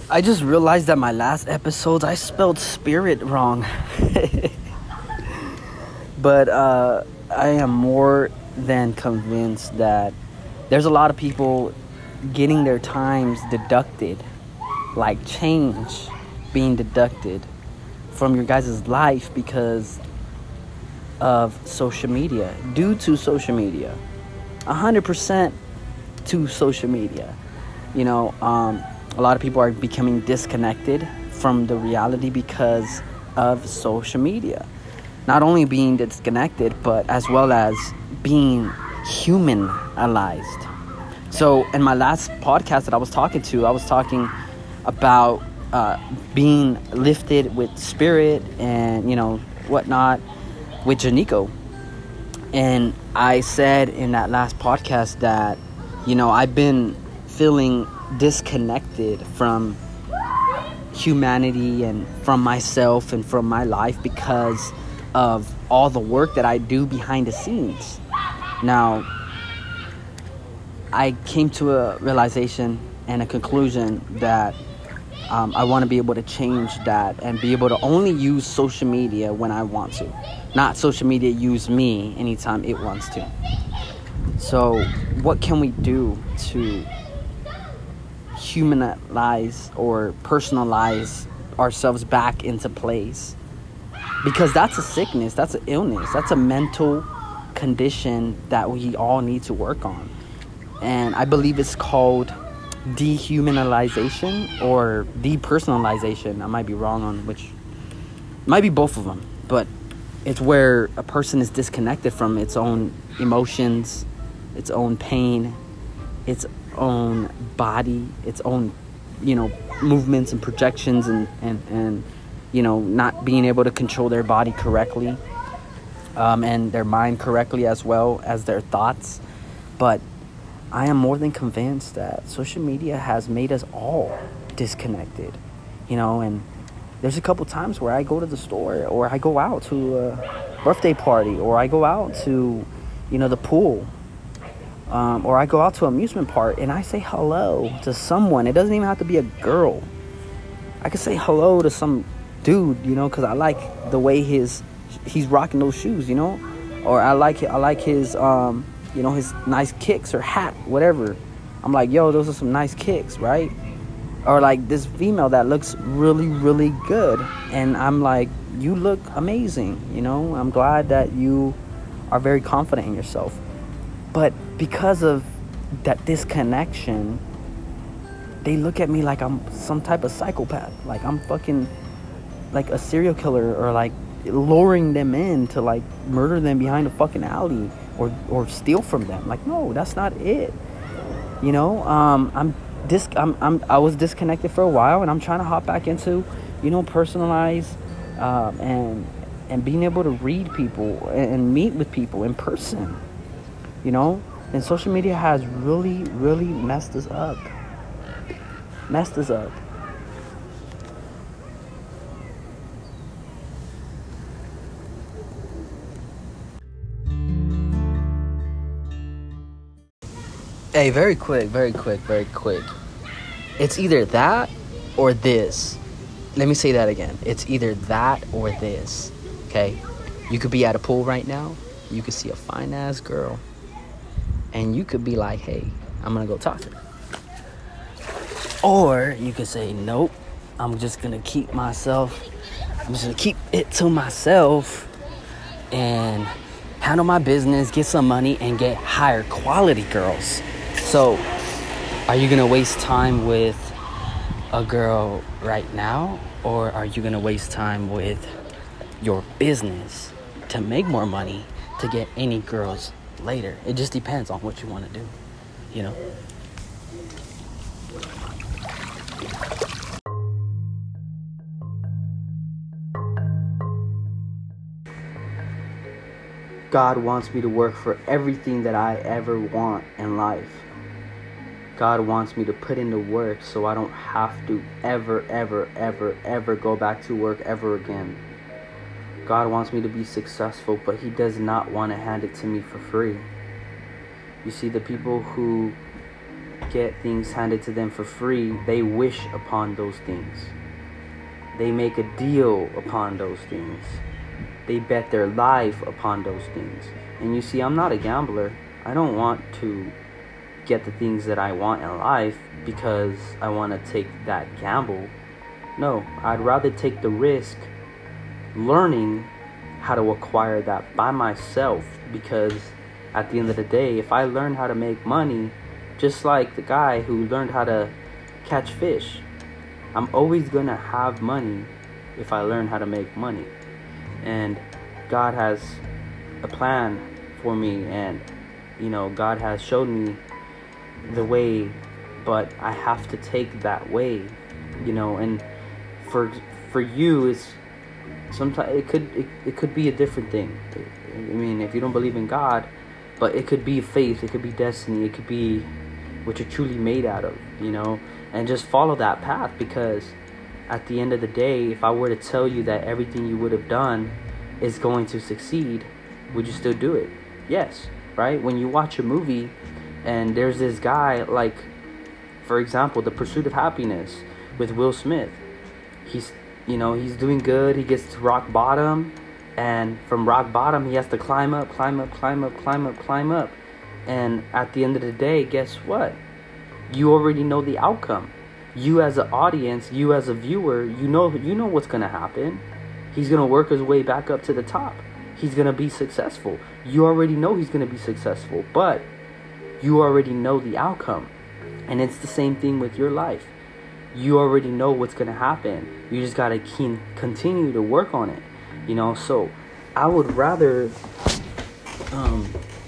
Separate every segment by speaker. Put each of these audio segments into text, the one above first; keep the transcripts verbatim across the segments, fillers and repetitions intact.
Speaker 1: I just realized that my last episodes I spelled spirit wrong. But uh, I am more than convinced that there's a lot of people getting their times deducted, like change being deducted from your guys' life because of social media, due to social media, one hundred percent to social media. You know, um, a lot of people are becoming disconnected from the reality because of social media. Not only being disconnected, but as well as being humanized. So in my last podcast that I was talking to, I was talking about uh, being lifted with spirit and, you know, whatnot with Janiko. And I said in that last podcast that, you know, I've been feeling disconnected from humanity and from myself and from my life because of all the work that I do behind the scenes. Now, I came to a realization and a conclusion that um, I want to be able to change that and be able to only use social media when I want to. Not social media use me anytime it wants to. So what can we do to humanize or personalize ourselves back into place? Because that's a sickness, that's an illness, that's a mental condition that we all need to work on. And I believe it's called dehumanization or depersonalization. I might be wrong on which, might be both of them, but it's where a person is disconnected from its own emotions, its own pain, its own body, its own, you know, movements and projections and, and, and you know, not being able to control their body correctly um, and their mind correctly as well as their thoughts. But I am more than convinced that social media has made us all disconnected, you know, and there's a couple times where I go to the store or I go out to a birthday party or I go out to, you know, the pool um, or I go out to an amusement park and I say hello to someone. It doesn't even have to be a girl. I could say hello to some dude, you know, because I like the way his he's rocking those shoes, you know, or I like I like his um you know, his nice kicks or hat, whatever. I'm like, yo, those are some nice kicks, right? Or like this female that looks really, really good. And I'm like, you look amazing, you know? I'm glad that you are very confident in yourself. But because of that disconnection, they look at me like I'm some type of psychopath. Like I'm fucking like a serial killer or like luring them in to like murder them behind a fucking alley. Or, or steal from them. Like, no, that's not it. You know, um, I'm dis- I'm, I'm, I was disconnected for a while, and I'm trying to hop back into, you know, personalize, um, and and being able to read people and, and meet with people in person. You know, and social media has really, really messed us up. Messed us up. Hey, very quick, very quick, very quick. It's either that or this. Let me say that again. It's either that or this, okay? You could be at a pool right now. You could see a fine-ass girl. And you could be like, hey, I'm going to go talk to her. Or you could say, nope, I'm just going to keep myself. I'm just going to keep it to myself and handle my business, get some money, and get higher quality girls. So, are you going to waste time with a girl right now? Or are you going to waste time with your business to make more money to get any girls later? It just depends on what you want to do, you know? God wants me to work for everything that I ever want in life. God wants me to put in the work so I don't have to ever, ever, ever, ever go back to work ever again. God wants me to be successful, but He does not want to hand it to me for free. You see, the people who get things handed to them for free, they wish upon those things. They make a deal upon those things. They bet their life upon those things. And you see, I'm not a gambler. I don't want to get the things that I want in life because I want to take that gamble. No, I'd rather take the risk learning how to acquire that by myself, because at the end of the day, if I learn how to make money, just like the guy who learned how to catch fish, I'm always going to have money if I learn how to make money. And God has a plan for me, and you know, God has showed me the way, but I have to take that way, you know. And for for you, it's sometimes it could it, it could be a different thing. I mean, if you don't believe in God, but it could be faith, it could be destiny, it could be what you're truly made out of, you know. And just follow that path, because at the end of the day, if I were to tell you that everything you would have done is going to succeed, would you still do it? Yes, right? When you watch a movie and there's this guy, like, for example, The Pursuit of Happiness with Will Smith. He's, you know, he's doing good. He gets to rock bottom, and from rock bottom, he has to climb up, climb up, climb up, climb up, climb up. And at the end of the day, guess what? You already know the outcome. You as an audience, you as a viewer, you know you know what's going to happen. He's going to work his way back up to the top. He's going to be successful. You already know he's going to be successful, but you already know the outcome. And it's the same thing with your life. You already know what's going to happen. You just got to keep continue to work on it. You know, so I would rather um,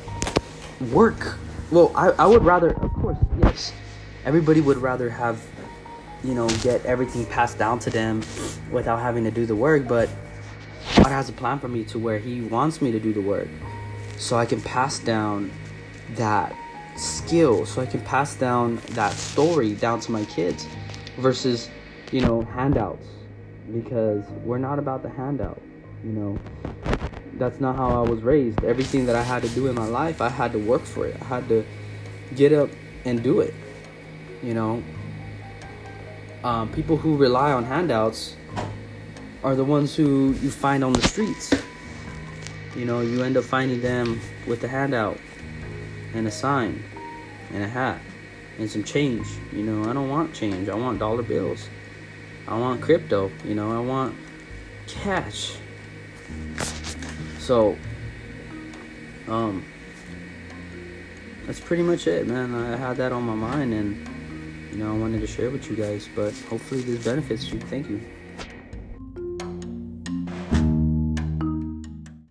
Speaker 1: work. Well, I, I would rather, of course, yes. Everybody would rather have, you know, get everything passed down to them without having to do the work. But God has a plan for me to where He wants me to do the work, so I can pass down that skill, so I can pass down that story down to my kids, versus, you know, handouts. Because we're not about the handout, you know. That's not how I was raised. Everything that I had to do in my life, I had to work for it. I had to get up and do it. You know, um, people who rely on handouts are the ones who you find on the streets. You know, you end up finding them with a handout and a sign and a hat and some change. You know, I don't want change. I want dollar bills. I want crypto. You know, I want cash. So, um, that's pretty much it, man. I had that on my mind, and you know, I wanted to share with you guys, but hopefully this benefits you. Thank you.